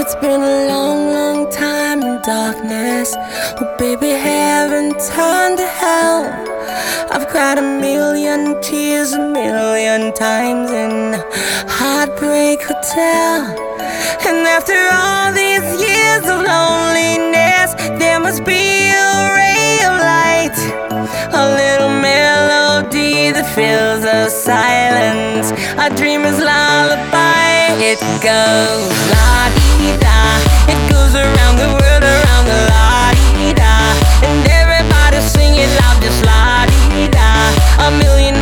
It's been a long, long time in darkness. Oh baby, heaven turned to hell. I've cried a million tears a million times in a Heartbreak Hotel. And after all these years of loneliness, there must be a ray of light, a little melody that fills the silence, a dreamer's lullaby. It goes la-dee-da, it goes around the world, around the la-dee-da, and everybody sing it loud, just la-dee-da. A million